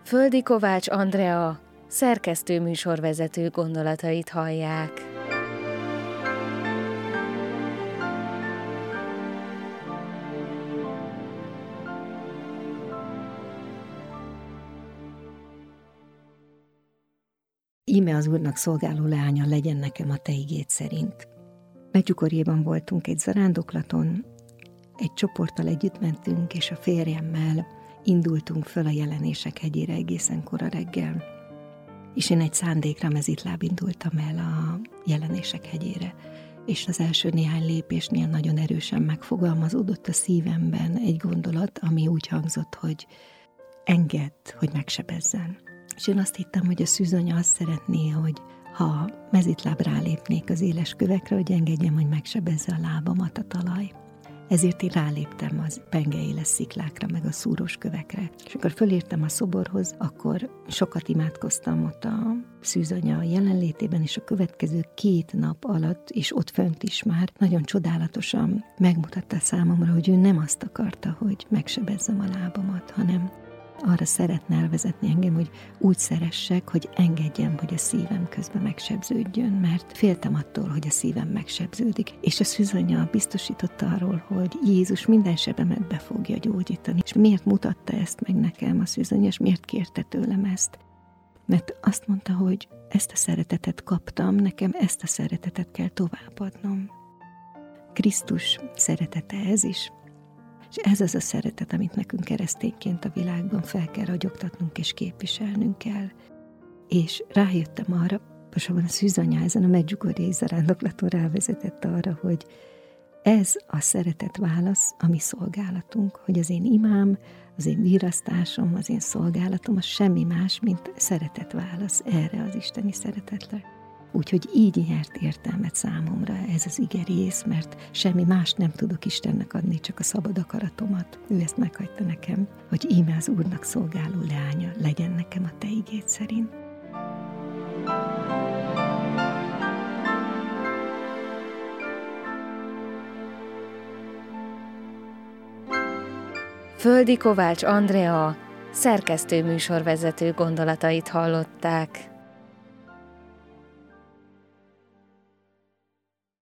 Földi Kovács Andrea, szerkesztő műsorvezető gondolatait hallják. Íme az Úrnak szolgáló leánya, legyen nekem a te igéd szerint. Medjugorjéban voltunk egy zarándoklaton, egy csoporttal együtt mentünk, és a férjemmel indultunk föl a Jelenések hegyére egészen kora reggel. És én egy szándékra mezitláb indultam el a Jelenések hegyére. És az első néhány lépésnél nagyon erősen megfogalmazódott a szívemben egy gondolat, ami úgy hangzott, hogy engedd, hogy megsebezzen. És én azt hittem, hogy a szűzanya azt szeretné, hogy ha mezitláb rálépnék az éles kövekre, hogy engedjem, hogy megsebezze a lábamat a talaj. Ezért én ráléptem az pengeéles sziklákra, meg a szúrós kövekre. És amikor fölértem a szoborhoz, akkor sokat imádkoztam ott a szűzanya jelenlétében, és a következő 2 nap alatt, és ott fönt is már nagyon csodálatosan megmutatta számomra, hogy ő nem azt akarta, hogy megsebezzem a lábamat, hanem arra szeretne elvezetni engem, hogy úgy szeressek, hogy engedjem, hogy a szívem közben megsebződjön, mert féltem attól, hogy a szívem megsebződik. És a szűzanya biztosította arról, hogy Jézus minden sebemet be fogja gyógyítani. És miért mutatta ezt meg nekem a szűzanya, és miért kérte tőlem ezt? Mert azt mondta, hogy ezt a szeretetet kaptam, nekem ezt a szeretetet kell továbbadnom. Krisztus szeretete ez is. És ez az a szeretet, amit nekünk keresztényként a világban fel kell ragyogtatnunk és képviselnünk kell. És rájöttem arra, pontosabban a szűzanya ezen a Medjugorjei zarándoklaton rávezetett arra, hogy ez a szeretet válasz a mi szolgálatunk, hogy az én imám, az én virasztásom, az én szolgálatom, az semmi más, mint szeretet válasz erre az isteni szeretetre. Úgyhogy így nyert értelmet számomra ez az igerész, mert semmi más nem tudok Istennek adni, csak a szabad akaratomat. Ő ezt meghagyta nekem, hogy íme az Úrnak szolgáló leánya, legyen nekem a te igéd szerint. Földi Kovács Andrea, szerkesztő műsorvezető gondolatait hallották.